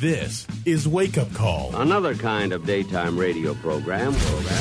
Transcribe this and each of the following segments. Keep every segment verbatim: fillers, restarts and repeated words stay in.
This is Wake Up Call. Another kind of daytime radio program.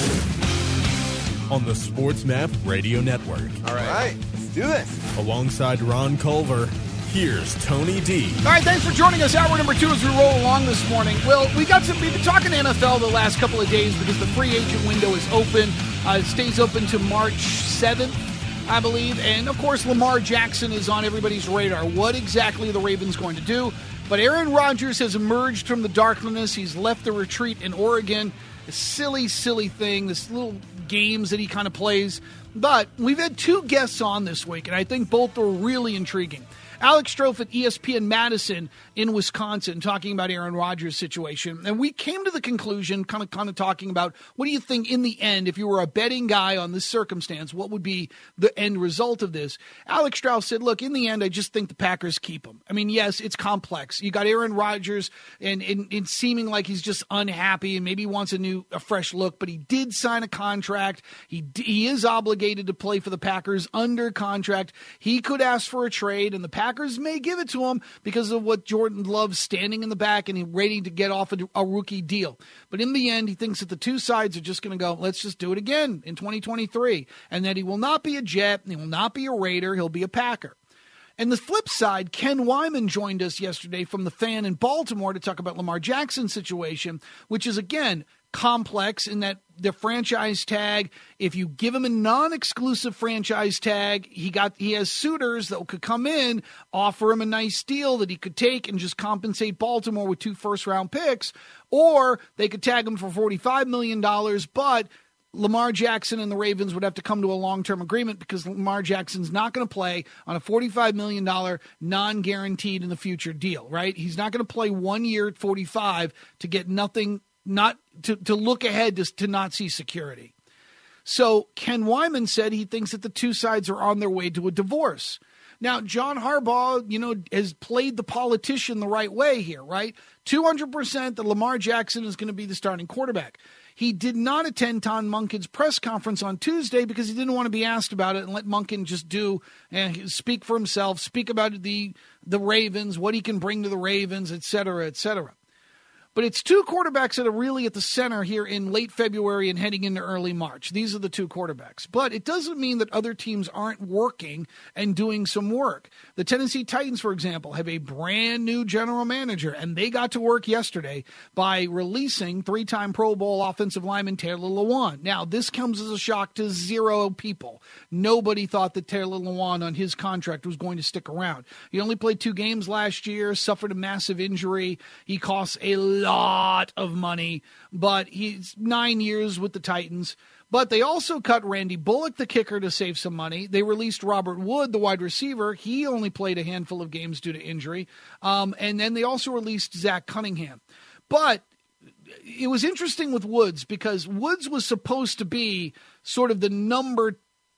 On the SportsMap Radio Network. All right. All right, let's do this. Alongside Ron Culver, here's Tony D. All right, thanks for joining us. Hour number two as we roll along this morning. Well, we got some, we've been talking N F L the last couple of days because the free agent window is open. Uh, it stays open to March seventh, I believe. And, of course, Lamar Jackson is on everybody's radar. What exactly are the Ravens going to do? But Aaron Rodgers has emerged from the darkness. He's left the retreat in Oregon. A silly, silly thing, this little games that he kind of plays. But we've had two guests on this week, and I think both are really intriguing. Alex Strofe at E S P N Madison in Wisconsin talking about Aaron Rodgers' situation. And we came to the conclusion, kind of kind of talking about, what do you think in the end, if you were a betting guy on this circumstance, what would be the end result of this? Alex Strofe said, look, in the end, I just think the Packers keep him. I mean, yes, it's complex. You got Aaron Rodgers and, and, and seeming like he's just unhappy and maybe wants a new, a fresh look, but he did sign a contract. He, he is obligated to play for the Packers under contract. He could ask for a trade, and the Packers Packers may give it to him because of what Jordan Love's standing in the back and he's ready to get off a, a rookie deal. But in the end, he thinks that the two sides are just going to go, let's just do it again in twenty twenty-three, and that he will not be a Jet, he will not be a Raider, he'll be a Packer. And the flip side, Ken Wyman joined us yesterday from The Fan in Baltimore to talk about Lamar Jackson's situation, which is, again, complex in that the franchise tag, if you give him a non-exclusive franchise tag, he got he has suitors that could come in, offer him a nice deal that he could take and just compensate Baltimore with two first-round picks, or they could tag him for forty-five million dollars, but Lamar Jackson and the Ravens would have to come to a long-term agreement because Lamar Jackson's not going to play on a forty-five million dollars non-guaranteed in the future deal, right? He's not going to play one year at forty-five to get nothing, not to, to look ahead to, to not see security. So Ken Wyman said he thinks that the two sides are on their way to a divorce. Now, John Harbaugh, you know, has played the politician the right way here, right? two hundred percent that Lamar Jackson is going to be the starting quarterback. He did not attend Todd Monken's press conference on Tuesday because he didn't want to be asked about it and let Monken just do and speak for himself, speak about the the Ravens, what he can bring to the Ravens, et cetera, et cetera. But it's two quarterbacks that are really at the center here in late February and heading into early March. These are the two quarterbacks. But it doesn't mean that other teams aren't working and doing some work. The Tennessee Titans, for example, have a brand new general manager, and they got to work yesterday by releasing three-time Pro Bowl offensive lineman Taylor Lewan. Now, this comes as a shock to zero people. Nobody thought that Taylor Lewan on his contract was going to stick around. He only played two games last year, suffered a massive injury. He costs a lot of money, but he's nine years with the Titans. But they also cut Randy Bullock, the kicker, to save some money. They released Robert Wood, the wide receiver. He only played a handful of games due to injury. Um, and then they also released Zach Cunningham. But it was interesting with Woods because Woods was supposed to be sort of the number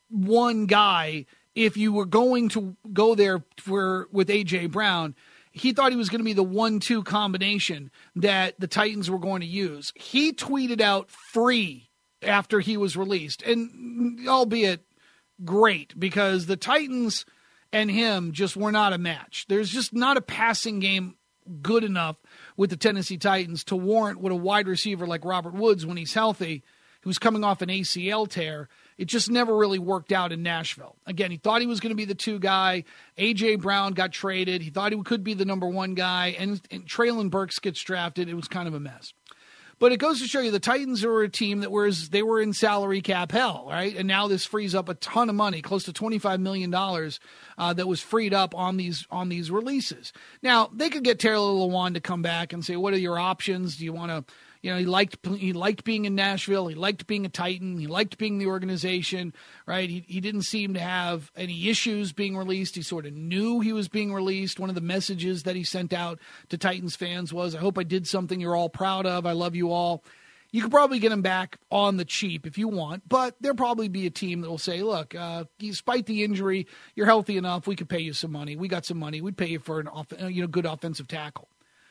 one guy if you were going to go there for with A J. Brown. He thought he was going to be the one two combination that the Titans were going to use. He tweeted out free after he was released, and albeit great, because the Titans and him just were not a match. There's just not a passing game good enough with the Tennessee Titans to warrant what a wide receiver like Robert Woods, when he's healthy, who's coming off an A C L tear, it just never really worked out in Nashville. Again, he thought he was going to be the two guy. A J. Brown got traded. He thought he could be the number one guy. And, and Treylon Burks gets drafted. It was kind of a mess. But it goes to show you the Titans are a team that was they were in salary cap hell, right? And now this frees up a ton of money, close to twenty-five million dollars uh, that was freed up on these on these releases. Now, they could get Taylor Lewan to come back and say, what are your options? Do you want to... You know, he liked he liked being in Nashville. He liked being a Titan. He liked being the organization, right? He he didn't seem to have any issues being released. He sort of knew he was being released. One of the messages that he sent out to Titans fans was, I hope I did something you're all proud of. I love you all. You could probably get him back on the cheap if you want, but there'll probably be a team that will say, look, uh, despite the injury, you're healthy enough. We could pay you some money. We got some money. We'd pay you for an off, you know, good offensive tackle.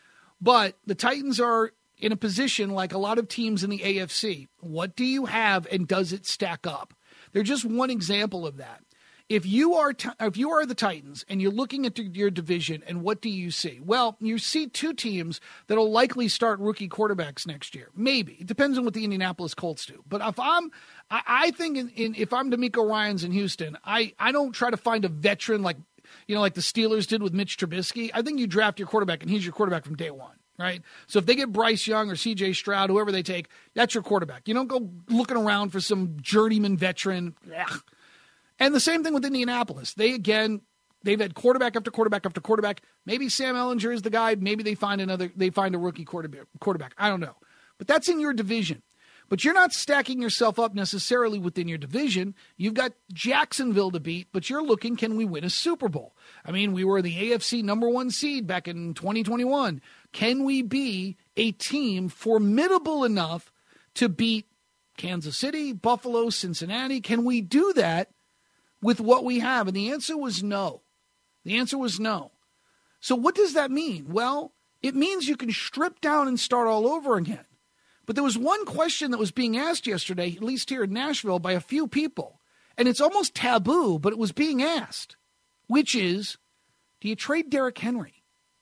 But the Titans are in a position like a lot of teams in the A F C. What do you have, and does it stack up? They're just one example of that. If you are t- if you are the Titans and you're looking at your division, and what do you see? Well, you see two teams that will likely start rookie quarterbacks next year. Maybe. It depends on what the Indianapolis Colts do. But if I'm, I, I think in, in, if I'm DeMeco Ryans in Houston, I, I don't try to find a veteran like, you know, like the Steelers did with Mitch Trubisky. I think you draft your quarterback, and he's your quarterback from day one. Right? So if they get Bryce Young or C J Stroud, whoever they take, that's your quarterback. You don't go looking around for some journeyman veteran. Ugh. And the same thing with Indianapolis. They, again, they've had quarterback after quarterback after quarterback. Maybe Sam Ehlinger is the guy. Maybe they find another, they find a rookie quarterback. quarterback. I don't know. But that's in your division. But you're not stacking yourself up necessarily within your division. You've got Jacksonville to beat, but you're looking, can we win a Super Bowl? I mean, we were the A F C number one seed back in twenty twenty-one. Can we be a team formidable enough to beat Kansas City, Buffalo, Cincinnati? Can we do that with what we have? And the answer was no. The answer was no. So what does that mean? Well, it means you can strip down and start all over again. But there was one question that was being asked yesterday, at least here in Nashville, by a few people. And it's almost taboo, but it was being asked, which is, do you trade Derrick Henry?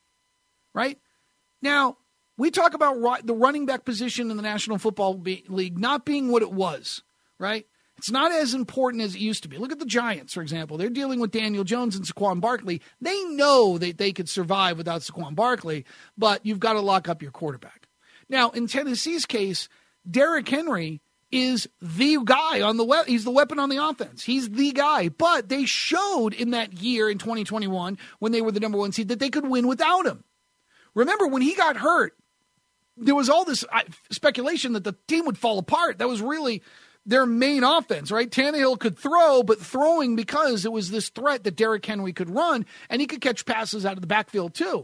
Right? Now, we talk about the running back position in the National Football League not being what it was, right? It's not as important as it used to be. Look at the Giants, for example. They're dealing with Daniel Jones and Saquon Barkley. They know that they could survive without Saquon Barkley, but you've got to lock up your quarterback. Now, in Tennessee's case, Derrick Henry is the guy on the we- he's the weapon on the offense. He's the guy. But they showed in that year in twenty twenty-one when they were the number one seed that they could win without him. Remember, when he got hurt, there was all this speculation that the team would fall apart. That was really their main offense, right? Tannehill could throw, but throwing because it was this threat that Derrick Henry could run, and he could catch passes out of the backfield too.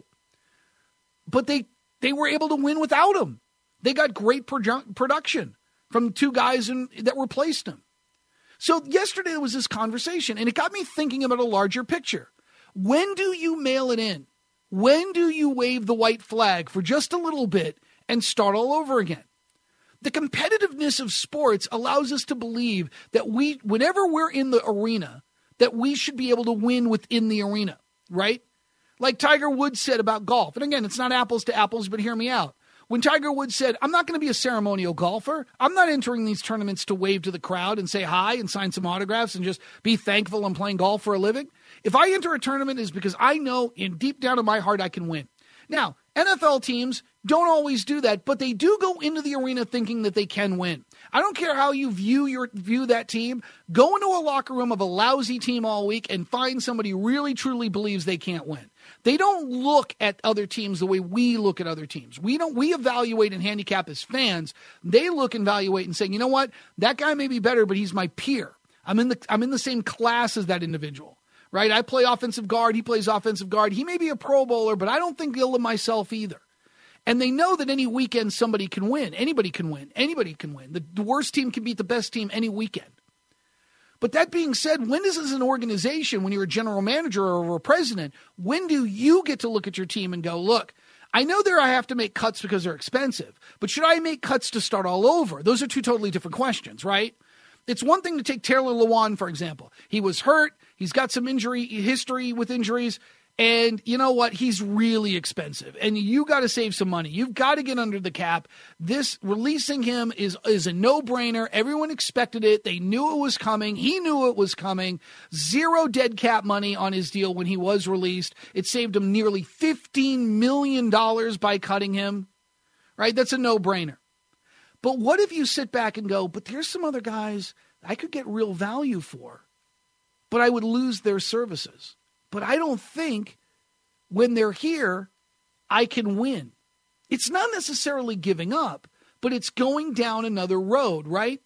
But they they were able to win without him. They got great produ- production from two guys in, that replaced him. So yesterday there was this conversation, and it got me thinking about a larger picture. When do you mail it in? When do you wave the white flag for just a little bit and start all over again? The competitiveness of sports allows us to believe that we, whenever we're in the arena, that we should be able to win within the arena, right? Like Tiger Woods said about golf. And again, it's not apples to apples, but hear me out. When Tiger Woods said, I'm not going to be a ceremonial golfer. I'm not entering these tournaments to wave to the crowd and say hi and sign some autographs and just be thankful I'm playing golf for a living. If I enter a tournament, it's because I know in deep down in my heart I can win. Now, N F L teams don't always do that, but they do go into the arena thinking that they can win. I don't care how you view your view that team. Go into a locker room of a lousy team all week and find somebody who really truly believes they can't win. They don't look at other teams the way we look at other teams. We don't. We evaluate and handicap as fans. They look and evaluate and say, you know what? That guy may be better, but he's my peer. I'm in the I'm in the same class as that individual. Right? I play offensive guard. He plays offensive guard. He may be a Pro Bowler, but I don't think ill of myself either. And they know that any weekend somebody can win. Anybody can win. Anybody can win. The, the worst team can beat the best team any weekend. But that being said, when does as an organization, when you're a general manager or a president, when do you get to look at your team and go, look, I know there I have to make cuts because they're expensive, but should I make cuts to start all over? Those are two totally different questions, right? It's one thing to take Taylor Lewan, for example. He was hurt. He's got some injury history with injuries. And you know what? He's really expensive. And you got to save some money. You've got to get under the cap. This releasing him is, is a no-brainer. Everyone expected it. They knew it was coming. He knew it was coming. Zero dead cap money on his deal when he was released. It saved him nearly fifteen million dollars by cutting him. Right? That's a no-brainer. But what if you sit back and go, but there's some other guys I could get real value for, but I would lose their services. But I don't think when they're here, I can win. It's not necessarily giving up, but it's going down another road, right?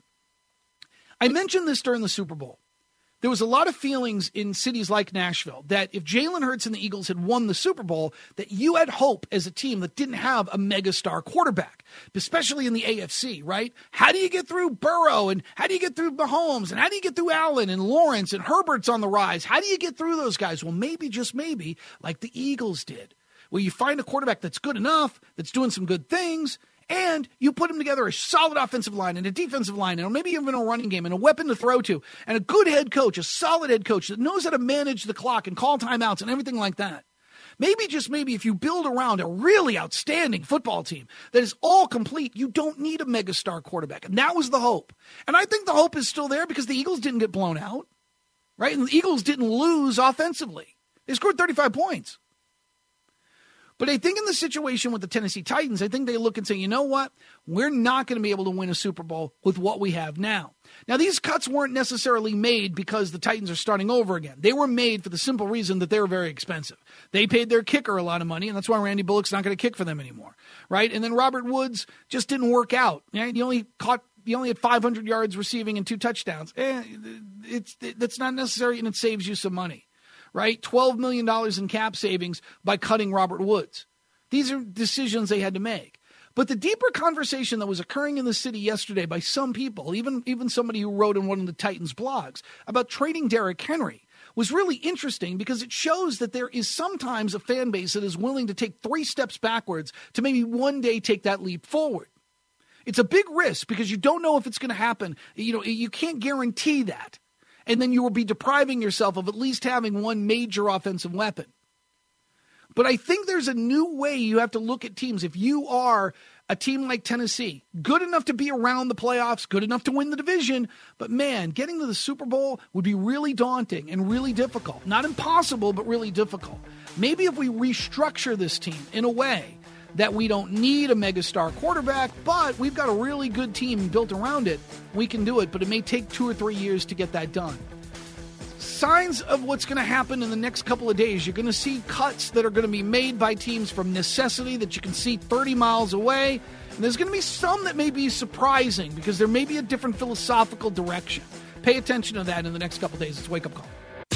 I mentioned this during the Super Bowl. There was a lot of feelings in cities like Nashville that if Jalen Hurts and the Eagles had won the Super Bowl, that you had hope as a team that didn't have a megastar quarterback, especially in the A F C, right? How do you get through Burrow, and how do you get through Mahomes, and how do you get through Allen and Lawrence and Herbert's on the rise? How do you get through those guys? Well, maybe, just maybe, like the Eagles did, where you find a quarterback that's good enough, that's doing some good things, And you put them together a solid offensive line and a defensive line and maybe even a running game and a weapon to throw to and a good head coach, a solid head coach that knows how to manage the clock and call timeouts and everything like that. Maybe, just maybe, if you build around a really outstanding football team that is all complete, you don't need a megastar quarterback. And that was the hope. And I think the hope is still there because the Eagles didn't get blown out, right? And the Eagles didn't lose offensively. They scored thirty-five points. But I think in the situation with the Tennessee Titans, I think they look and say, you know what? We're not going to be able to win a Super Bowl with what we have now. Now, these cuts weren't necessarily made because the Titans are starting over again. They were made for the simple reason that they were very expensive. They paid their kicker a lot of money, and that's why Randy Bullock's not going to kick for them anymore, right? And then Robert Woods just didn't work out. Right? He only caught, he only had five hundred yards receiving and two touchdowns. Eh, it's that's not necessary, and it saves you some money. Right? twelve million dollars in cap savings by cutting Robert Woods. These are decisions they had to make. But the deeper conversation that was occurring in the city yesterday by some people, even, even somebody who wrote in one of the Titans blogs about trading Derrick Henry, was really interesting because it shows that there is sometimes a fan base that is willing to take three steps backwards to maybe one day take that leap forward. It's a big risk because you don't know if it's going to happen. You know, you can't guarantee that. And then you will be depriving yourself of at least having one major offensive weapon. But I think there's a new way you have to look at teams. If you are a team like Tennessee, good enough to be around the playoffs, good enough to win the division, but man, getting to the Super Bowl would be really daunting and really difficult. Not impossible, but really difficult. Maybe if we restructure this team in a way that we don't need a megastar quarterback, but we've got a really good team built around it, we can do it, but it may take two or three years to get that done. Signs of what's going to happen in the next couple of days. You're going to see cuts that are going to be made by teams from necessity that you can see thirty miles away. And there's going to be some that may be surprising because there may be a different philosophical direction. Pay attention to that in the next couple of days. It's Wake Up Call.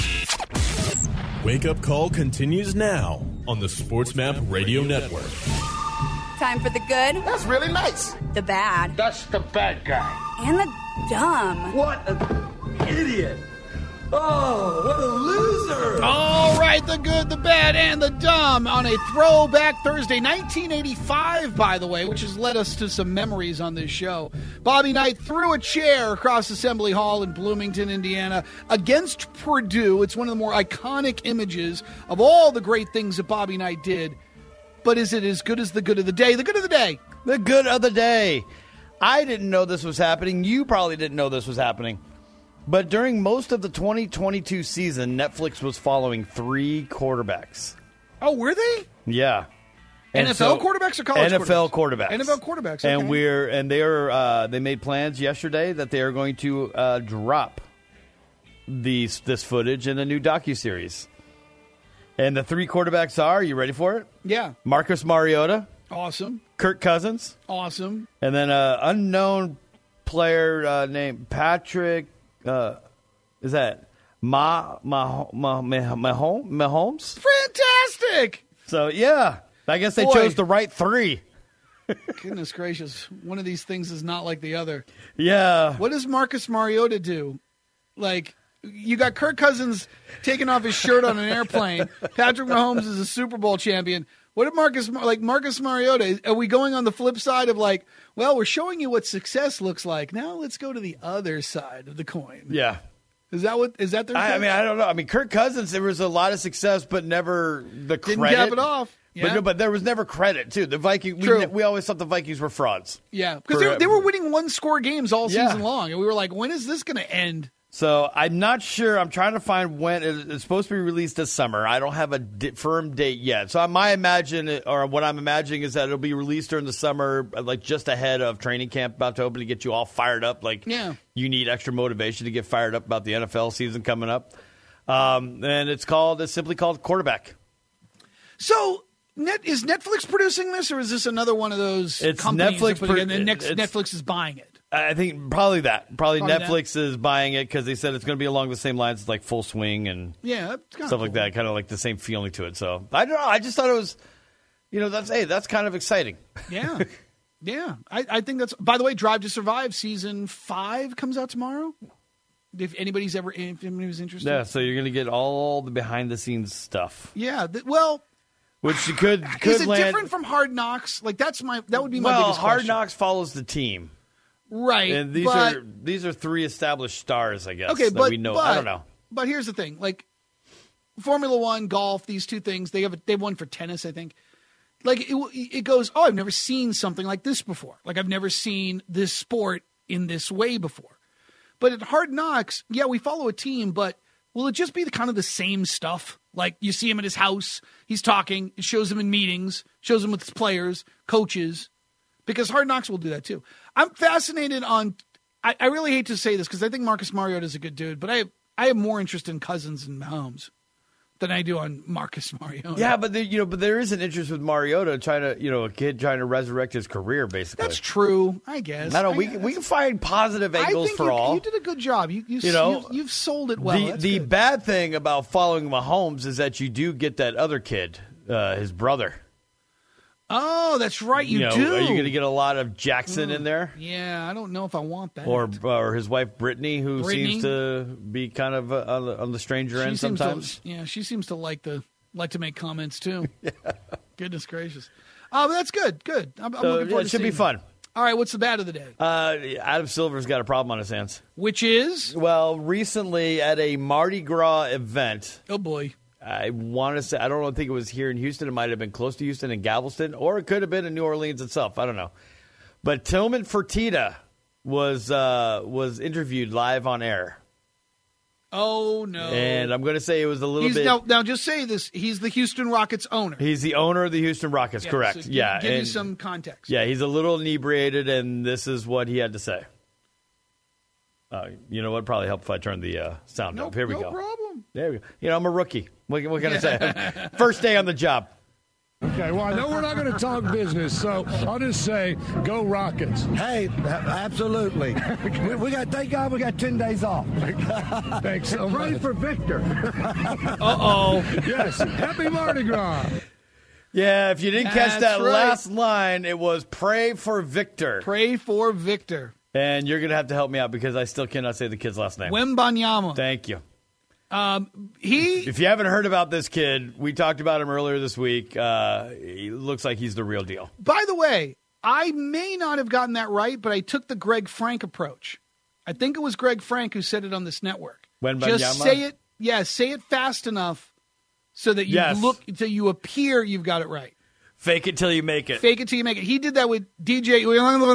Wake Up Call continues now on the SportsMap Radio Network. Time for the good. That's really nice. The bad. That's the bad guy. And the dumb. What an idiot. Oh, what a loser. All right, the good, the bad, and the dumb on a Throwback Thursday. nineteen eighty-five, by the way, which has led us to some memories on this show. Bobby Knight threw a chair across Assembly Hall in Bloomington, Indiana, against Purdue. It's one of the more iconic images of all the great things that Bobby Knight did. But is it as good as the good of the day? The good of the day. The good of the day. I didn't know this was happening. You probably didn't know this was happening. But during most of the twenty twenty-two season, Netflix was following three quarterbacks. Oh, were they? Yeah. And N F L so, quarterbacks or college N F L quarterbacks? quarterbacks. N F L quarterbacks. Okay. And we're and they are uh, they made plans yesterday that they are going to uh, drop these this footage in a new docuseries. And the three quarterbacks are, you ready for it? Yeah. Marcus Mariota. Awesome. Kirk Cousins. Awesome. And then an unknown player uh, named Patrick. Uh, is that Ma Ma Ma Mahomes? Mahomes? Fantastic. So yeah, I guess they Boy. chose the right three. Goodness gracious, one of these things is not like the other. Yeah. What does Marcus Mariota do? Like, you got Kirk Cousins taking off his shirt on an airplane. Patrick Mahomes is a Super Bowl champion. What did Marcus, like Marcus Mariota, are we going on the flip side of like, well, we're showing you what success looks like. Now let's go to the other side of the coin. Yeah. Is that what, is that their I, I mean, I don't know. I mean, Kirk Cousins, there was a lot of success, but never the credit. Didn't cap it off. Yeah. But, but there was never credit, too. The Vikings, we, we always thought the Vikings were frauds. Yeah. Because they, they were winning one-score games all yeah. season long. And we were like, when is this going to end? So I'm not sure. I'm trying to find when it's supposed to be released this summer. I don't have a di- firm date yet. So my imagine, or what I'm imagining, is that it'll be released during the summer, like just ahead of training camp about to open, to get you all fired up. Like yeah. you need extra motivation to get fired up about the N F L season coming up. Um, and it's called, it's simply called Quarterback. So net is Netflix producing this, or is this another one of those it's companies Netflix, that put it in, and next, Netflix is buying it? I think probably that. Probably, probably Netflix that. is buying it because they said it's going to be along the same lines as like Full Swing and yeah, stuff cool. like that. Kind of like the same feeling to it. So I don't know. I just thought it was, you know, that's hey, that's kind of exciting. Yeah, yeah. I, I think that's. By the way, Drive to Survive season five comes out tomorrow. If anybody's ever, if anybody's interested. Yeah. So you're going to get all the behind the scenes stuff. Yeah. Th- well. which could could Is it land. different from Hard Knocks? Like that's my that would be my well, biggest Hard question. Knocks follows the team, right? and these but, are these are three established stars, I guess. okay, that but we know. But, I don't know. But here's the thing: like Formula One, golf, these two things they have a, they've won for tennis, I think. Like it, it goes. Oh, I've never seen something like this before. Like I've never seen this sport in this way before. But at Hard Knocks, yeah, we follow a team, but will it just be the kind of the same stuff? Like you see him at his house, he's talking, it shows him in meetings, shows him with his players, coaches, because Hard Knocks will do that too. I'm fascinated on, I, I really hate to say this because I think Marcus Mariota is a good dude, but I have, I have more interest in Cousins and Mahomes than I do on Marcus Mariota. Yeah, but there, you know, but there is an interest with Mariota trying to, you know, a kid trying to resurrect his career, basically. That's true, I guess. I don't. I We guess. can, we can find positive angles I think for you, all. You did a good job. You you, You know, you've, you've sold it well. the That's the good. bad thing about following Mahomes is that you do get that other kid, uh, his brother. Oh, that's right. You, know, do. Are you going to get a lot of Jackson in there? Yeah, I don't know if I want that. Or or his wife Brittany, who Brittany? seems to be kind of uh, on, the, on the stranger She end seems sometimes. To, yeah, she seems to like to like to make comments too. yeah. Goodness gracious. Oh, but that's good. Good. I'm, I'm So, looking yeah, forward it to should be seeing fun. it. All right, what's the bad of the day? Uh, Adam Silver's got a problem on his hands. Which is? Well, recently at a Mardi Gras event, Oh boy. I want to say, I don't think it was here in Houston. It might have been close to Houston in Galveston, or it could have been in New Orleans itself. I don't know. But Tillman Fertitta was uh, was interviewed live on air. Oh no. And I'm going to say it was a little He's bit. now, now just say this. He's the Houston Rockets owner. He's the owner of the Houston Rockets, Yeah, correct? so give, yeah. Give me and- some context. Yeah, he's a little inebriated, and this is what he had to say. Uh, you know what? Probably help if I turn the uh, sound No, up. Here we no go. problem. There we go. You know, I'm a rookie. What, what can I say? First day on the job. Okay, well, I know we're not going to talk business, so I'll just say, go Rockets. Hey, absolutely. we, we got, thank God we got ten days off. Thanks so much. Pray for Victor. Uh-oh. Yes, happy Mardi Gras. Yeah, if you didn't catch That's that right. last line, it was pray for Victor. Pray for Victor. And you're going to have to help me out because I still cannot say the kid's last name. Wembanyama. Thank you. Um, he If you haven't heard about this kid, we talked about him earlier this week. Uh, he looks like he's the real deal. By the way, I may not have gotten that right, but I took the Greg Frank approach. I think it was Greg Frank who said it on this network. Wembanyama? Just say it, yeah, say it fast enough so that you Yes. look, so you appear you've got it right. Fake it till you make it. Fake it till you make it. He did that with D J,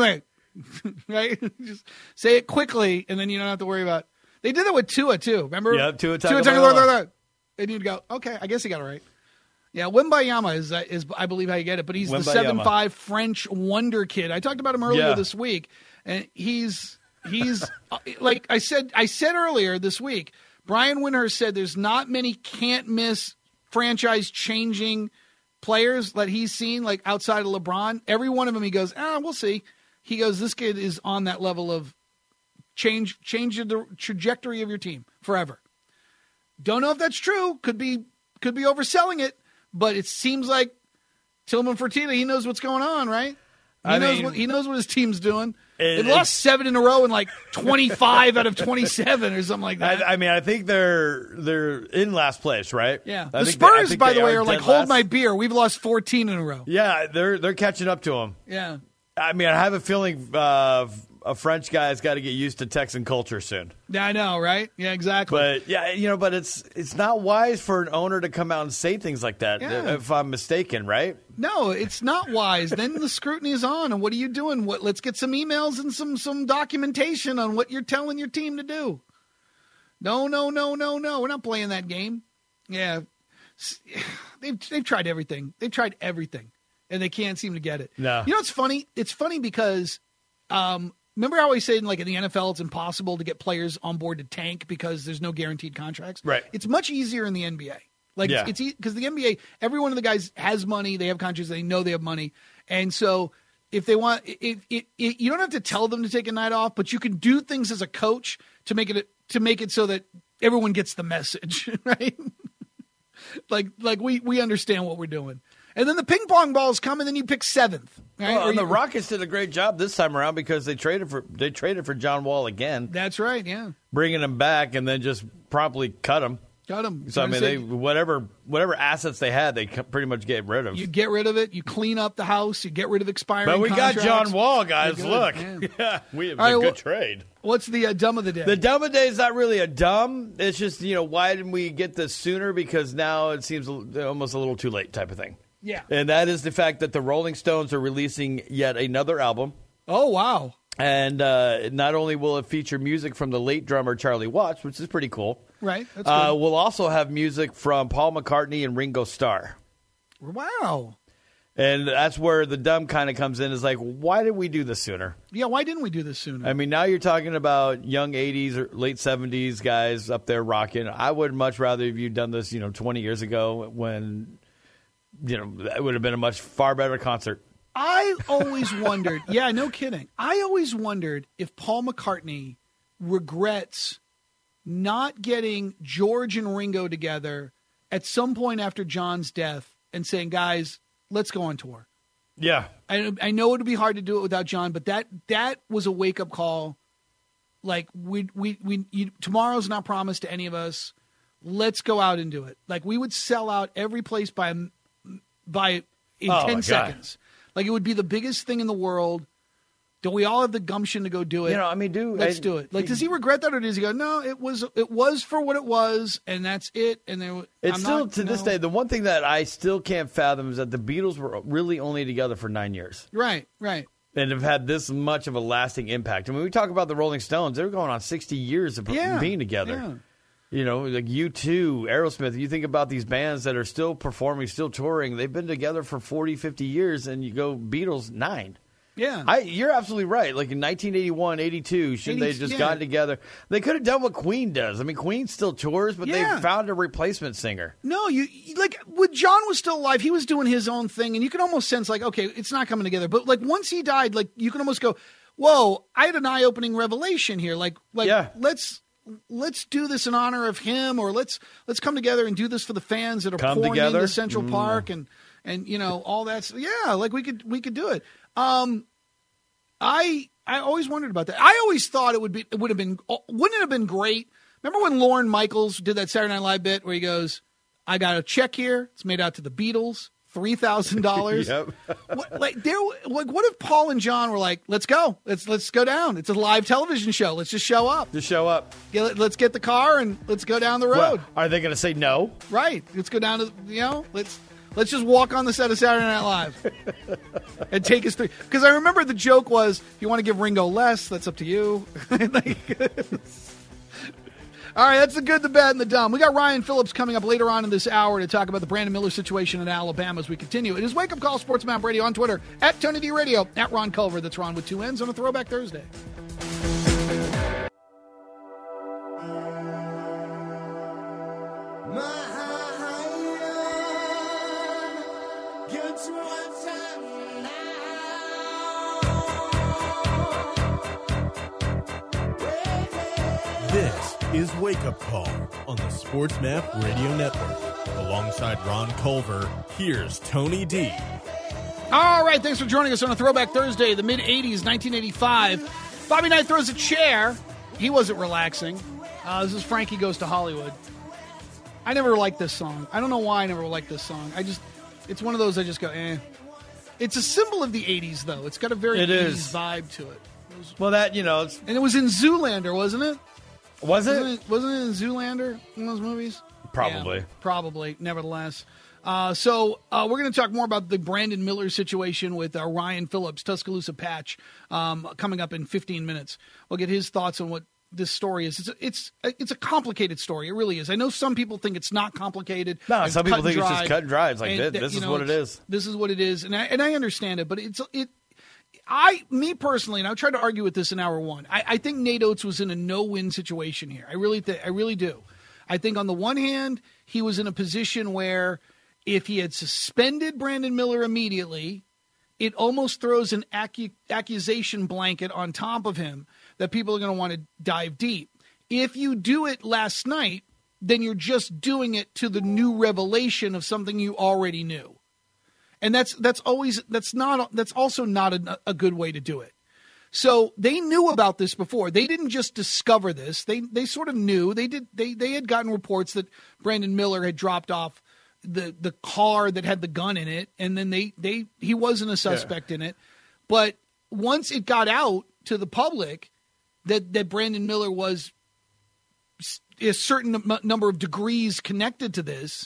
right? Just say it quickly, and then you don't have to worry about. They did that with Tua too. Remember? Yep, Tua Tua Tagovailoa. and you'd go, okay, I guess he got it right. Yeah, Wembanyama is, uh, is I believe how you get it, but he's the Wembanyama. seven five French wonder kid. I talked about him earlier Yeah. this week, and he's he's uh, like I said I said earlier this week. Brian Windhorst said there's not many can't miss franchise changing players that he's seen like outside of LeBron. Every one of them, he goes, ah, we'll see. He goes, this kid is on that level of change change the trajectory of your team forever. Don't know if that's true. Could be could be overselling it, but it seems like Tillman Fertitta, he knows what's going on, right? He I knows mean, what he knows what his team's doing. it- They lost seven in a row and like twenty-five out of twenty-seven or something like that. I, I mean, I think they're they're in last place, right? yeah. I The think they- I Spurs, think by they the way, are dead like, hold last. my beer. We've lost fourteen in a row. Yeah, they're they're catching up to them. Yeah. I mean, I have a feeling uh, a French guy's got to get used to Texan culture soon. Yeah, I know, right? Yeah, exactly. But yeah, you know, but it's it's not wise for an owner to come out and say things like that. Yeah. If I'm mistaken, right? No, it's not wise. Then the scrutiny is on, and what are you doing? What? Let's get some emails and some some documentation on what you're telling your team to do. No, no, no, no, no. We're not playing that game. Yeah, they've they've tried everything. They've tried everything, and they can't seem to get it. No. You know what's funny? It's funny because um, remember how I said like in the N F L it's impossible to get players on board to tank because there's no guaranteed contracts. Right. It's much easier in the N B A. Like Yeah. it's because the N B A, every one of the guys has money. They have contracts. They know they have money, and so if they want, it, it, it, you don't have to tell them to take a night off, but you can do things as a coach to make it to make it so that everyone gets the message, right? like like we we understand what we're doing, and then the ping pong balls come, and then you pick seventh. Right? Well, Or and the you- Rockets did a great job this time around because they traded for they traded for John Wall again, That's right. Yeah. bringing him back and then just promptly cut him. Got them. So I mean, they, whatever whatever assets they had, they pretty much get rid of. You get rid of it. You clean up the house. You get rid of expiring But we contracts. got John Wall, guys. Good, Look, man. yeah, we have All right, a good well, trade. What's the uh, dumb of the day? The dumb of the day is not really a dumb. It's just, you know, why didn't we get this sooner? Because now it seems almost a little too late type of thing. Yeah. And that is the fact that the Rolling Stones are releasing yet another album. Oh, wow. And uh, not only will it feature music from the late drummer Charlie Watts, which is pretty cool. Right. That's uh, good. we'll also have music from Paul McCartney and Ringo Starr. Wow. And that's where the dumb kind of comes in, is like, why did we do this sooner? Yeah, why didn't we do this sooner? I mean, now you're talking about young eighties or late seventies guys up there rocking. I would much rather have you done this, you know, twenty years ago when, you know, it would have been a much far better concert. I always wondered, yeah, no kidding. I always wondered if Paul McCartney regrets not getting George and Ringo together at some point after John's death and saying, guys, let's go on tour. Yeah. I, I know it would be hard to do it without John, but that that was a wake-up call. Like, we we we you, tomorrow's not promised to any of us. Let's go out and do it. Like, we would sell out every place by by in Oh, my ten God. seconds. Like, it would be the biggest thing in the world. Don't we all have the gumption to go do it? You know, I mean, dude, let's I- do it. Like, does he regret that, or does he go, no, it was it was for what it was, and that's it. And there, It's I'm still, not, to this no. day, the one thing that I still can't fathom is that the Beatles were really only together for nine years. Right, right. And have had this much of a lasting impact. I mean, we talk about the Rolling Stones. They were going on sixty years of Yeah, being together. yeah. You know, like U two, Aerosmith. You think about these bands that are still performing, still touring. They've been together for forty, fifty years, and you go Beatles, nine. Yeah. I, you're absolutely right. Like in nineteen eighty-one, eighty-two, shouldn't they eighty just yeah. gotten together? They could have done what Queen does. I mean, Queen still tours, but Yeah. they found a replacement singer. No, you you- like when John was still alive, he was doing his own thing, and you can almost sense like, okay, it's not coming together. But like once he died, like you can almost go, whoa, I had an eye-opening revelation here. Like, like Yeah. let's let's do this in honor of him, or let's let's come together and do this for the fans that are Come pouring together? into Central Park and and you know all that. Yeah, like we could we could do it. Um, I I always wondered about that. I always thought it would be it would have been wouldn't it have been great? Remember when Lorne Michaels did that Saturday Night Live bit where he goes, "I got a check here. It's made out to the Beatles, three thousand dollars." Yep. What, like there, like what if Paul and John were like, "Let's go, let's let's go down. It's a live television show. Let's just show up. Just show up. Yeah, let, let's get the car and let's go down the road." Well, are they going to say no? Right. Let's go down to, you know, let's let's just walk on the set of Saturday Night Live and take us through. Because I remember the joke was, if you want to give Ringo less, that's up to you. Like, all right, that's the good, the bad, and the dumb. We got Ryan Phillips coming up later on in this hour to talk about the Brandon Miller situation in Alabama as we continue. It is Wake Up Call Sports Map Radio on Twitter, at Tony D Radio, at Ron Culver. That's Ron with two N's on a Throwback Thursday. This is Wake Up Call on the Sports Map Radio Network. Alongside Ron Culver, here's Tony D. All right, thanks for joining us on a Throwback Thursday, the mid-eighties, nineteen eighty-five. Bobby Knight throws a chair. He wasn't relaxing. Uh, this is Frankie Goes to Hollywood. I never liked this song. I don't know why I never liked this song. I just, it's one of those I just go, eh. It's a symbol of the eighties, though. It's got a very It eighties is. vibe to it. It was- Well, that, you know, it's, and it was in Zoolander, wasn't it? was Wasn't it? it, wasn't it in Zoolander, in those movies? Probably. Yeah, probably, nevertheless. Uh, so uh, we're going to talk more about the Brandon Miller situation with uh, Ryan Phillips, Tuscaloosa Patch, um, coming up in fifteen minutes. We'll get his thoughts on what this story is. It's a, it's a, it's a complicated story. It really is. I know some people think it's not complicated. No, It's some people cut and think it's just dry. cut and dry. It's like, And this, that, this you is know, what it it's- is. This is what it is, and I, and I understand it, but it's it. I, me personally, and I tried to argue with this in hour one. I, I think Nate Oates was in a no-win situation here. I really, th- I really do. I think on the one hand, he was in a position where if he had suspended Brandon Miller immediately, it almost throws an accu- accusation blanket on top of him that people are going to want to dive deep. If you do it last night, then you're just doing it to the new revelation of something you already knew. And that's that's always that's not that's also not a, a good way to do it. So they knew about this before. They didn't just discover this. They they sort of knew. They did. They they had gotten reports that Brandon Miller had dropped off the the car that had the gun in it, and then they they he wasn't a suspect yeah. in it. But once it got out to the public that that Brandon Miller was a certain m- number of degrees connected to this,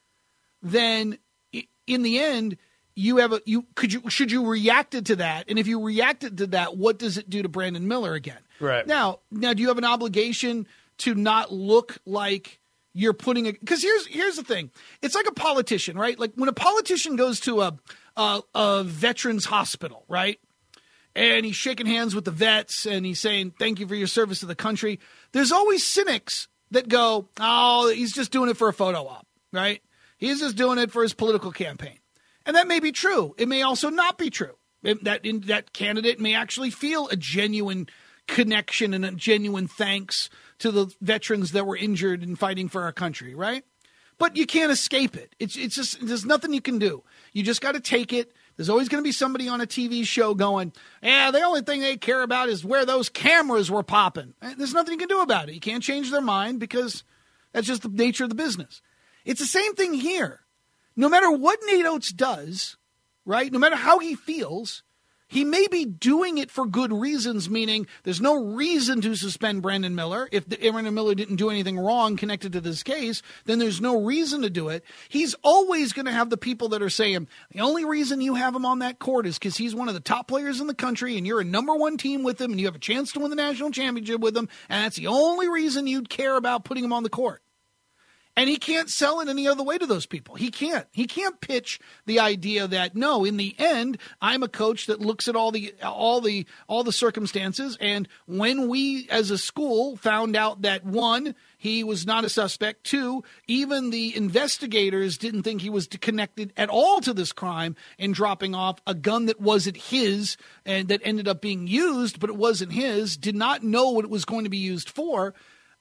then in the end, you have a you could you should you reacted to that, and if you reacted to that, what does it do to Brandon Miller again? Right now, now do you have an obligation to not look like you're putting a? Because here's here's the thing, it's like a politician, right? Like when a politician goes to a a, a veterans hospital, right? And he's shaking hands with the vets, and he's saying, thank you for your service to the country. There's always cynics that go, oh, he's just doing it for a photo op, right? He's just doing it for his political campaign. And that may be true. It may also not be true. It, that, in, that candidate may actually feel a genuine connection and a genuine thanks to the veterans that were injured in fighting for our country, right? But you can't escape it. It's, it's just, there's nothing you can do. You just got to take it. There's always going to be somebody on a T V show going, yeah, the only thing they care about is where those cameras were popping. There's nothing you can do about it. You can't change their mind because that's just the nature of the business. It's the same thing here. No matter what Nate Oates does, right, no matter how he feels, he may be doing it for good reasons, meaning there's no reason to suspend Brandon Miller. If Brandon Miller didn't do anything wrong connected to this case, then there's no reason to do it. He's always going to have the people that are saying, the only reason you have him on that court is because he's one of the top players in the country and you're a number one team with him and you have a chance to win the national championship with him, and that's the only reason you'd care about putting him on the court. And he can't sell it any other way to those people. He can't. He can't pitch the idea that, no, in the end, I'm a coach that looks at all the all the all the circumstances. And when we as a school found out that, one, he was not a suspect, two, even the investigators didn't think he was connected at all to this crime in dropping off a gun that wasn't his and that ended up being used, but it wasn't his, did not know what it was going to be used for.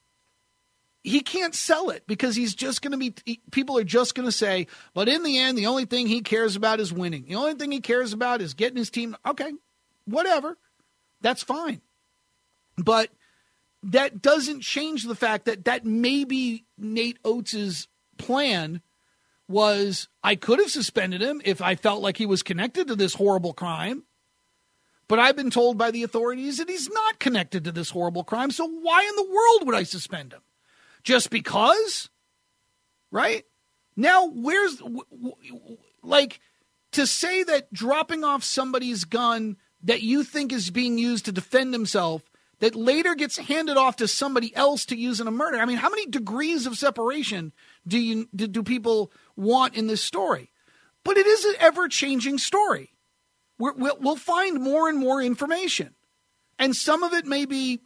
He can't sell it because he's just going to be, people are just going to say, but in the end, the only thing he cares about is winning. The only thing he cares about is getting his team. Okay, whatever. That's fine. But that doesn't change the fact that that maybe Nate Oates' plan was, I could have suspended him if I felt like he was connected to this horrible crime. But I've been told by the authorities that he's not connected to this horrible crime. So why in the world would I suspend him? Just because, right? Now, where's, like, to say that dropping off somebody's gun that you think is being used to defend himself, that later gets handed off to somebody else to use in a murder. I mean, how many degrees of separation do you do, do people want in this story? But it is an ever-changing story. We're, we'll, we'll find more and more information. And some of it may be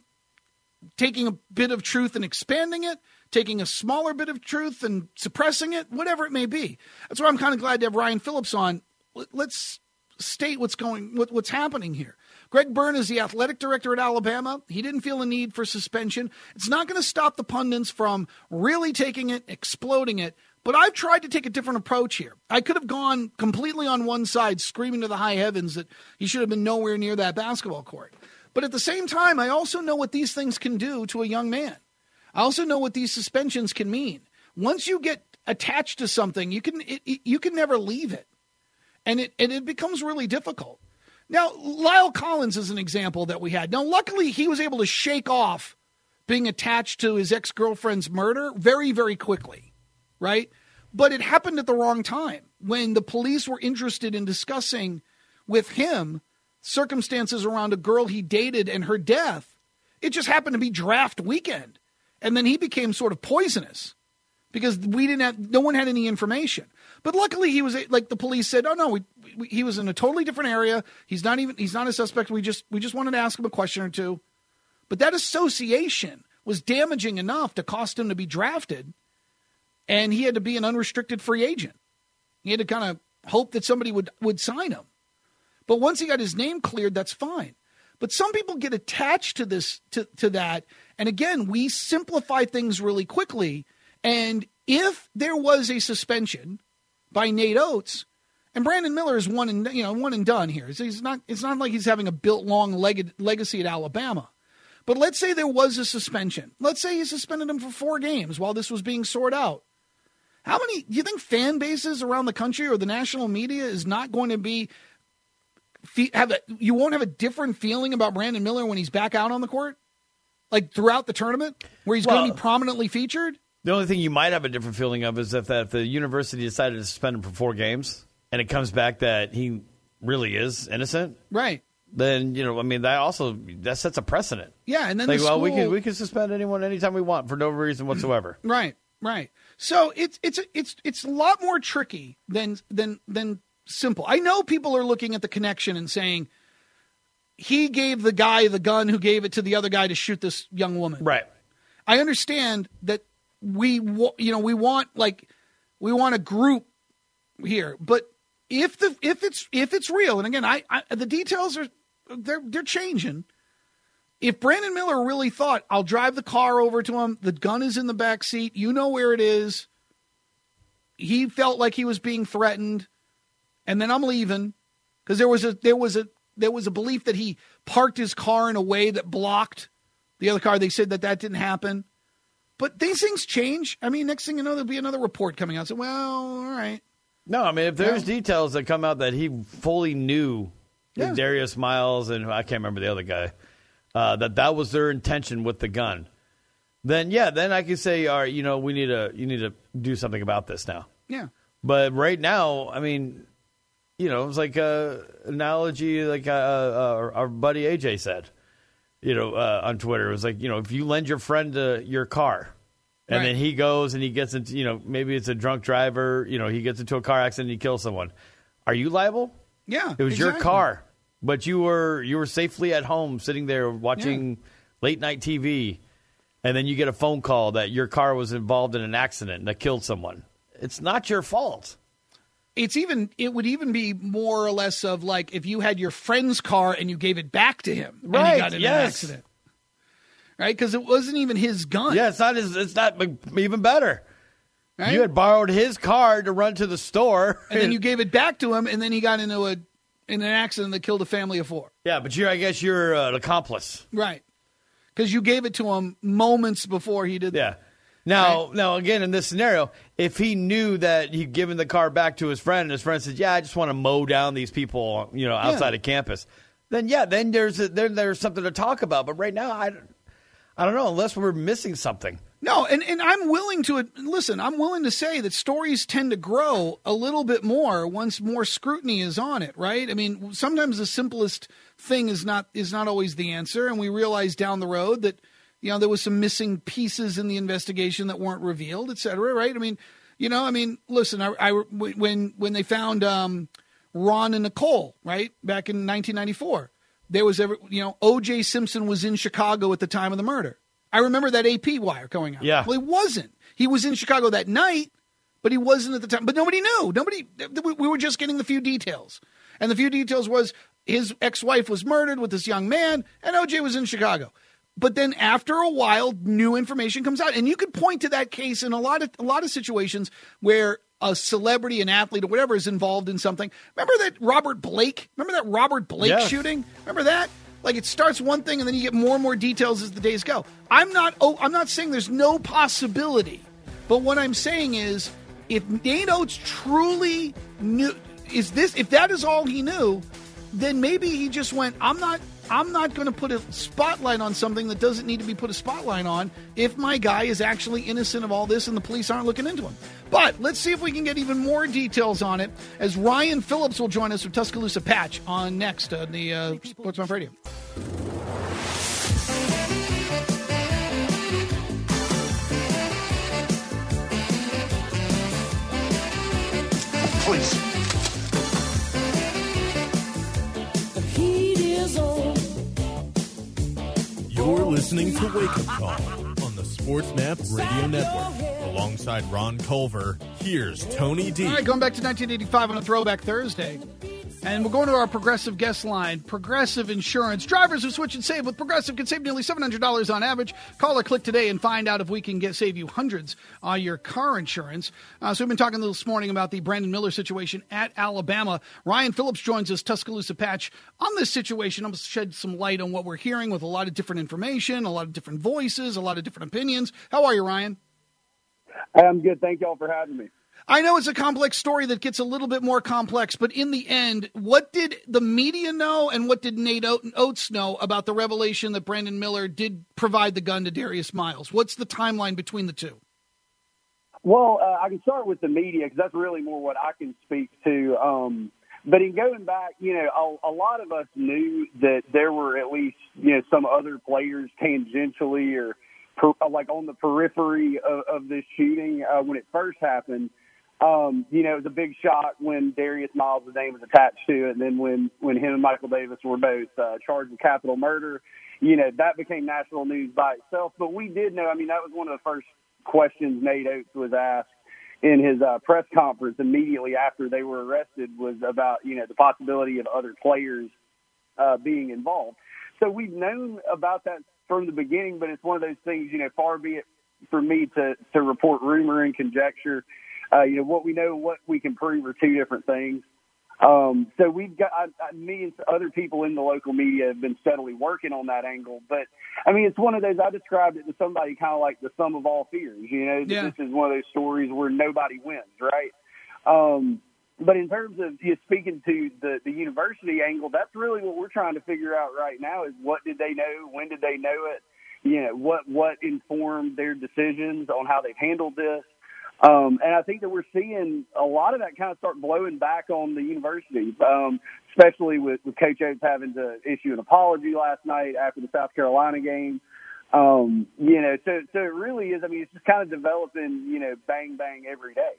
taking a bit of truth and expanding it, taking a smaller bit of truth and suppressing it, whatever it may be. That's why I'm kind of glad to have Ryan Phillips on. Let's state what's going, what, what's happening here. Greg Byrne is the athletic director at Alabama. He didn't feel a need for suspension. It's not going to stop the pundits from really taking it, exploding it. But I've tried to take a different approach here. I could have gone completely on one side, screaming to the high heavens that he should have been nowhere near that basketball court. But at the same time, I also know what these things can do to a young man. I also know what these suspensions can mean. Once you get attached to something, you can it, it, you can never leave it. And it and it becomes really difficult. Now, Lyle Collins is an example that we had. Now, luckily, he was able to shake off being attached to his ex-girlfriend's murder very, very quickly, right? But it happened at the wrong time when the police were interested in discussing with him circumstances around a girl he dated and her death. It just happened to be draft weekend. And then he became sort of poisonous because we didn't have, no one had any information. But luckily he was, like the police said, oh no, we, we, he was in a totally different area. He's not even, he's not a suspect. We just, we just wanted to ask him a question or two. But that association was damaging enough to cost him to be drafted. And he had to be an unrestricted free agent. He had to kind of hope that somebody would, would sign him. But once he got his name cleared, that's fine. But some people get attached to this, to, to that. And again, we simplify things really quickly. And if there was a suspension by Nate Oates, And Brandon Miller is one and you know one and done here. So he's not. It's not like he's having a built long leg- legacy at Alabama. But let's say there was a suspension. Let's say he suspended him for four games while this was being sorted out. How many do you think fan bases around the country or the national media is not going to be have a, you won't have a different feeling about Brandon Miller when he's back out on the court? Like throughout the tournament where he's well, going to be prominently featured? The only thing you might have a different feeling of is if that the university decided to suspend him for four games and it comes back that he really is innocent. Right. Then, you know, I mean, that also that sets a precedent. Yeah, and then like, the well, school... we can we can suspend anyone anytime we want for no reason whatsoever. Right, right. So it's it's it's it's a lot more tricky than than than simple. I know people are looking at the connection and saying he gave the guy the gun who gave it to the other guy to shoot this young woman. Right. I understand that we you know we want like we want a group here, but if the if it's if it's real, and again, I, I the details are they're they're changing. If Brandon Miller really thought, I'll drive the car over to him, the gun is in the back seat, you know where it is, he felt like he was being threatened, and then I'm leaving, because there was a there was a there was a belief that he parked his car in a way that blocked the other car. They said that that didn't happen. But these things change. I mean, next thing you know, there'll be another report coming out. So, well, all right. No, I mean, if there's yeah. details that come out that he fully knew yeah. Darius Miles and I can't remember the other guy, uh, that that was their intention with the gun, then yeah, then I could say, all right, you know, we need to you need to do something about this now. Yeah. But right now, I mean, you know, it's like a analogy, like uh, uh, our buddy A J said, you know, uh, on Twitter. It was like, you know, if you lend your friend uh, your car. And right. then he goes and he gets into, you know, maybe it's a drunk driver, you know, he gets into a car accident and he kills someone. Are you liable? Yeah. It was exactly. your car, but you were you were safely at home sitting there watching yeah. late night T V, and then you get a phone call that your car was involved in an accident that killed someone. It's not your fault. It's even it would even be more or less of like if you had your friend's car and you gave it back to him right. and he got in yes. an accident. Right, because it wasn't even his gun. Yeah, it's not. His, it's not even better. Right? You had borrowed his car to run to the store, and then you gave it back to him, and then he got into a in an accident that killed a family of four. Yeah, but you're, I guess, you're an accomplice, right? Because you gave it to him moments before he did. Yeah. That. Now, right? now again, in this scenario, if he knew that he'd given the car back to his friend, and his friend said, "Yeah, I just want to mow down these people, you know, outside yeah. of campus," then yeah, then there's a, there, there's something to talk about. But right now, I. I don't know, unless we're missing something. No, and, and I'm willing to – listen, I'm willing to say that stories tend to grow a little bit more once more scrutiny is on it, right? I mean, sometimes the simplest thing is not is not always the answer, and we realize down the road that, you know, there was some missing pieces in the investigation that weren't revealed, et cetera, right? I mean, you know, I mean, listen, I, I, when, when they found um, Ron and Nicole, right, back in nineteen ninety-four – there was, ever, you know, O J Simpson was in Chicago at the time of the murder. I remember that A P wire going out. Yeah. Well, he wasn't. He was in Chicago that night, but he wasn't at the time. But nobody knew. Nobody. We were just getting the few details. And the few details was his ex-wife was murdered with this young man, and O J was in Chicago. But then after a while, new information comes out. And you could point to that case in a lot of a lot of situations where a celebrity, an athlete, or whatever is involved in something. Remember that Robert Blake? Remember that Robert Blake yes. shooting? Remember that? Like it starts one thing and then you get more and more details as the days go. I'm not oh, I'm not saying there's no possibility. But what I'm saying is if Nate Oates truly knew is this if that is all he knew, then maybe he just went, I'm not I'm not going to put a spotlight on something that doesn't need to be put a spotlight on if my guy is actually innocent of all this and the police aren't looking into him. But let's see if we can get even more details on it as Ryan Phillips will join us from Tuscaloosa Patch on next on the uh, Sportsmap Radio. Please. You're listening to Wake Up Call on the SportsMap Radio Network. Alongside Ron Culver, here's Tony D. All right, going back to nineteen eighty-five on a Throwback Thursday. And we're going to our Progressive guest line, Progressive Insurance. Drivers who switch and save with Progressive can save nearly seven hundred dollars on average. Call or click today and find out if we can get save you hundreds on your car insurance. Uh, so we've been talking this morning about the Brandon Miller situation at Alabama. Ryan Phillips joins us, Tuscaloosa Patch, on this situation. I'm going to shed some light on what we're hearing with a lot of different information, a lot of different voices, a lot of different opinions. How are you, Ryan? I'm good. Thank y'all for having me. I know it's a complex story that gets a little bit more complex, but in the end, what did the media know and what did Nate Oates know about the revelation that Brandon Miller did provide the gun to Darius Miles? What's the timeline between the two? Well, uh, I can start with the media because that's really more what I can speak to. Um, but in going back, you know, a, a lot of us knew that there were at least, you know, some other players tangentially or per, like on the periphery of, of this shooting uh, when it first happened. Um, you know, it was a big shock when Darius Miles' name was attached to it. And then when, when him and Michael Davis were both uh, charged with capital murder, you know, that became national news by itself. But we did know, I mean, that was one of the first questions Nate Oates was asked in his uh, press conference immediately after they were arrested was about, you know, the possibility of other players uh, being involved. So we've known about that from the beginning, but it's one of those things, you know, far be it for me to, to report rumor and conjecture. Uh, you know, what we know, what we can prove are two different things. Um, so we've got, I, I, me and other people in the local media have been steadily working on that angle. But, I mean, it's one of those, I described it to somebody kind of like the sum of all fears. You know, yeah. This is one of those stories where nobody wins, right? Um, but in terms of you know, speaking to the, the university angle, that's really what we're trying to figure out right now is what did they know? When did they know it? You know, what, what informed their decisions on how they've handled this? Um, and I think that we're seeing a lot of that kind of start blowing back on the university, um, especially with, with Coach Oates having to issue an apology last night after the South Carolina game. Um, you know, so, so it really is, I mean, it's just kind of developing, you know, bang, bang every day.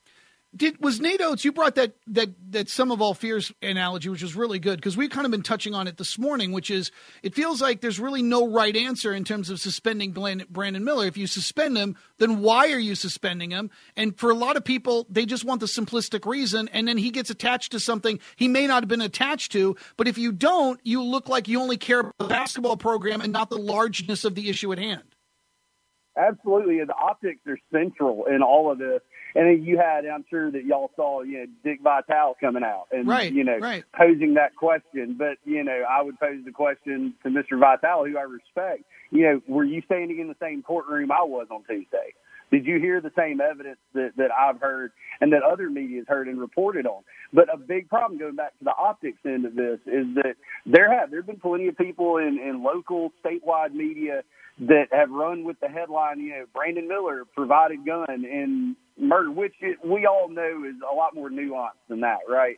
Did was Nate Oates, you brought that that that sum of all fears analogy, which was really good because we've kind of been touching on it this morning, which is it feels like there's really no right answer in terms of suspending Brandon Miller. If you suspend him, then why are you suspending him? And for a lot of people, they just want the simplistic reason, and then he gets attached to something he may not have been attached to. But if you don't, you look like you only care about the basketball program and not the largeness of the issue at hand. Absolutely. The optics are central in all of this. And then you had, I'm sure that y'all saw, you know, Dick Vitale coming out and, right, you know, right. posing that question. But, you know, I would pose the question to Mister Vitale, who I respect. You know, were you standing in the same courtroom I was on Tuesday? Did you hear the same evidence that, that I've heard and that other media has heard and reported on? But a big problem going back to the optics end of this is that there have there have been plenty of people in, in local, statewide media that have run with the headline, you know, Brandon Miller provided gun in murder, which it, we all know is a lot more nuanced than that, right?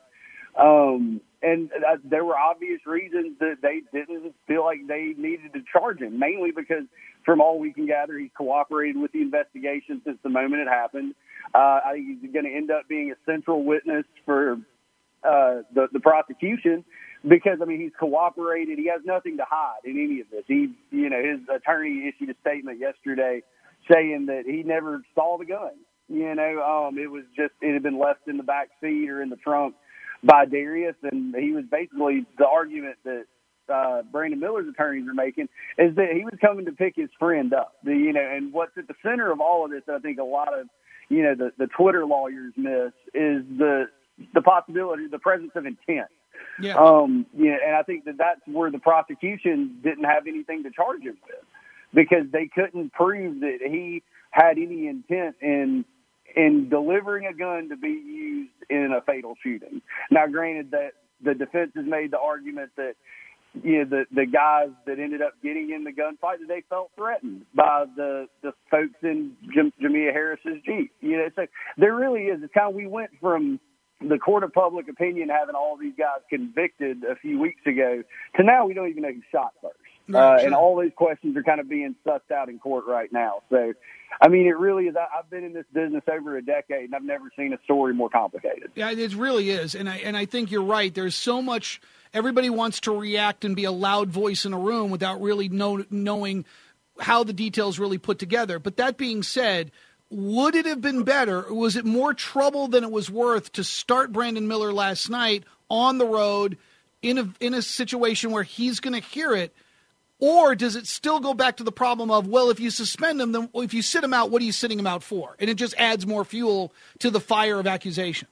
Um, and uh, there were obvious reasons that they didn't feel like they needed to charge him, mainly because from all we can gather, he's cooperated with the investigation since the moment it happened. Uh, I think he's going to end up being a central witness for uh, the, the prosecution because, I mean, he's cooperated. He has nothing to hide in any of this. He, you know, his attorney issued a statement yesterday saying that he never saw the gun. You know, um, it was just, it had been left in the back seat or in the trunk by Darius. And he was basically, the argument that uh, Brandon Miller's attorneys are making is that he was coming to pick his friend up. The, you know, and what's at the center of all of this, I think a lot of, you know, the, the Twitter lawyers miss is the, the possibility, the presence of intent. Yeah. Um, you know, and I think that that's where the prosecution didn't have anything to charge him with because they couldn't prove that he had any intent in in delivering a gun to be used in a fatal shooting. Now, granted that the defense has made the argument that, you know, the, the guys that ended up getting in the gunfight, that they felt threatened by the, the folks in Jam- Jamia Harris's Jeep. You know, so there really is. It's kind of, we went from the court of public opinion having all these guys convicted a few weeks ago to now we don't even know who shot first. Right, uh, sure. And all these questions are kind of being sussed out in court right now. So, I mean, it really is. I, I've been in this business over a decade, and I've never seen a story more complicated. Yeah, it really is. And I, and I think you're right. There's so much – everybody wants to react and be a loud voice in a room without really know, knowing how the details really put together. But that being said – would it have been better, or was it more trouble than it was worth to start Brandon Miller last night on the road in a in a situation where he's going to hear it? Or does it still go back to the problem of, well, if you suspend him, then if you sit him out, what are you sitting him out for? And it just adds more fuel to the fire of accusation.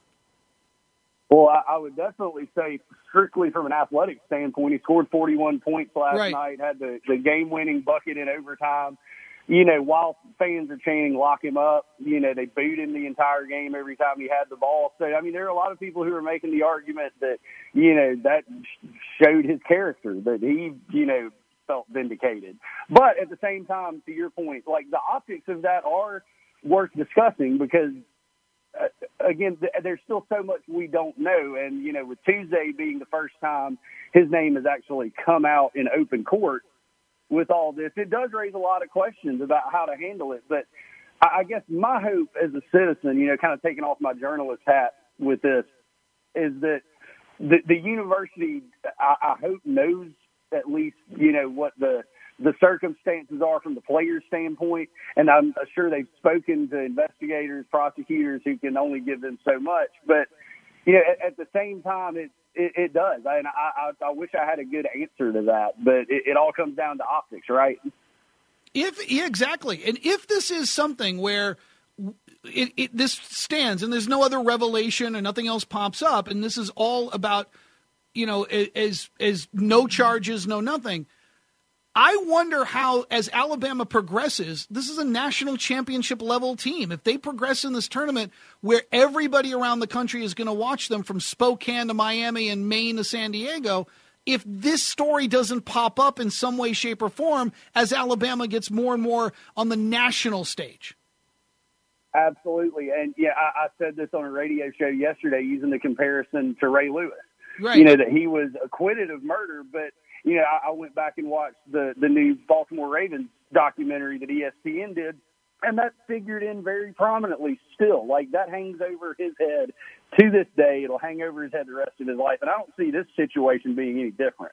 Well, I, I would definitely say, strictly from an athletic standpoint, he scored forty-one points last right. night, had the, the game-winning bucket in overtime. You know, while fans are chanting, lock him up, you know, they booed him the entire game every time he had the ball. So, I mean, there are a lot of people who are making the argument that, you know, that showed his character, that he, you know, felt vindicated. But at the same time, to your point, like the optics of that are worth discussing because, uh, again, th- there's still so much we don't know. And, you know, with Tuesday being the first time his name has actually come out in open court with all this, it does raise a lot of questions about how to handle it. But I, I guess my hope as a citizen, you know, kind of taking off my journalist hat with this, is that the, the university, I, I hope, knows at least, you know, what the the circumstances are from the player's standpoint. And I'm sure they've spoken to investigators, prosecutors who can only give them so much. But, you know, at, at the same time, it, it, it does. And I, I, I wish I had a good answer to that. But it, it all comes down to optics, right? If yeah, exactly. And if this is something where it, it, this stands and there's no other revelation and nothing else pops up, and this is all about, you know, as as no charges, no nothing. I wonder how, as Alabama progresses, this is a national championship level team. If they progress in this tournament where everybody around the country is going to watch them from Spokane to Miami and Maine to San Diego, if this story doesn't pop up in some way, shape, or form as Alabama gets more and more on the national stage. Absolutely. And, yeah, I, I said this on a radio show yesterday using the comparison to Ray Lewis. Right. You know, that he was acquitted of murder, but, you know, I, I went back and watched the, the new Baltimore Ravens documentary that E S P N did, and that figured in very prominently still. Like, that hangs over his head to this day. It'll hang over his head the rest of his life, and I don't see this situation being any different.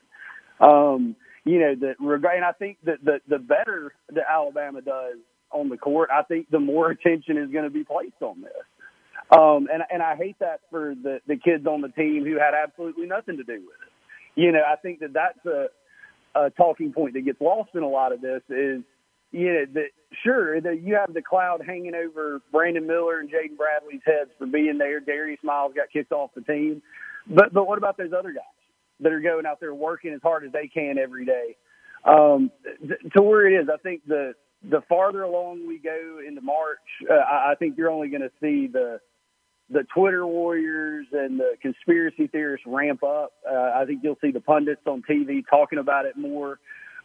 Um, you know, that, and I think that the, the better that Alabama does on the court, I think the more attention is going to be placed on this. Um, and, and I hate that for the, the kids on the team who had absolutely nothing to do with it. You know, I think that that's a, a talking point that gets lost in a lot of this is, you know, that sure, that you have the cloud hanging over Brandon Miller and Jaden Bradley's heads for being there. Darius Miles got kicked off the team. But, but what about those other guys that are going out there working as hard as they can every day? Um, th- to where it is, I think the, the farther along we go into March, uh, I, I think you're only going to see the, the Twitter warriors and the conspiracy theorists ramp up. Uh, I think you'll see the pundits on T V talking about it more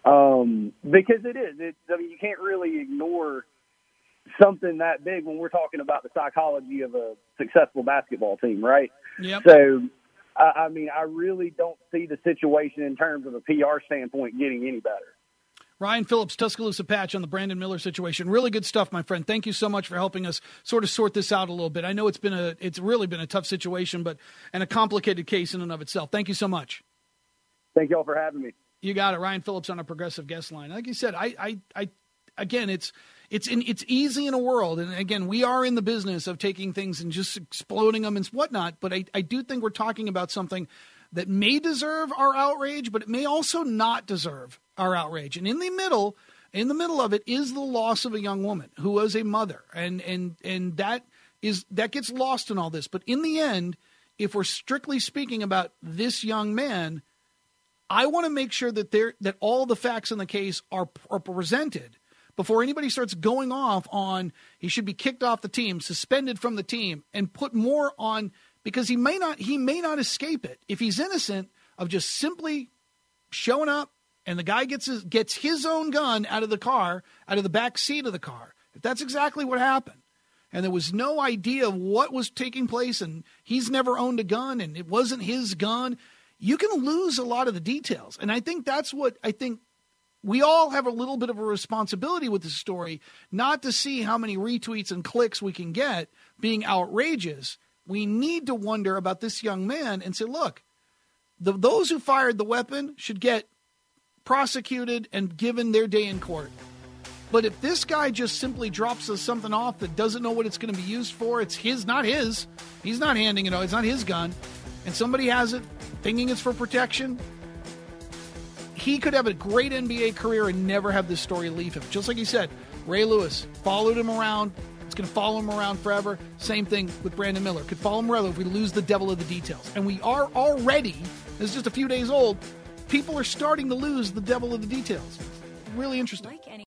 um, because it is. It, I mean, you can't really ignore something that big when we're talking about the psychology of a successful basketball team, right? Yep. So, I, I mean, I really don't see the situation in terms of a P R standpoint getting any better. Ryan Phillips, Tuscaloosa Patch on the Brandon Miller situation. Really good stuff, my friend. Thank you so much for helping us sort of sort this out a little bit. I know it's been a, it's really been a tough situation, but and a complicated case in and of itself. Thank you so much. Thank you all for having me. You got it, Ryan Phillips on a Progressive guest line. Like you said, I, I, I again, it's it's in, it's easy in a world, and again, we are in the business of taking things and just exploding them and whatnot. But I, I do think we're talking about something that may deserve our outrage, but it may also not deserve our outrage. And in the middle, in the middle of it is the loss of a young woman who was a mother. And, and, and that is, that gets lost in all this. But in the end, if we're strictly speaking about this young man, I want to make sure that there, that all the facts in the case are, are presented before anybody starts going off on, he should be kicked off the team, suspended from the team, and put more on, because he may not, he may not escape it. If he's innocent of just simply showing up, and the guy gets his, gets his own gun out of the car, out of the back seat of the car, if that's exactly what happened, and there was no idea of what was taking place, and he's never owned a gun, and it wasn't his gun, you can lose a lot of the details. And I think that's what I think we all have a little bit of a responsibility with this story, not to see how many retweets and clicks we can get being outrageous. We need to wonder about this young man and say, look, the, those who fired the weapon should get prosecuted and given their day in court. But if this guy just simply drops us something off that doesn't know what it's going to be used for, it's his, not his. He's not handing it out. It's not his gun. and somebody has it thinking it's for protection, he could have a great N B A career and never have this story leave him. Just like he said, Ray Lewis followed him around. It's going to follow him around forever. Same thing with Brandon Miller. Could follow him around if we lose the devil of the details. And we are already, this is just a few days old, people are starting to lose the devil of the details. Really interesting.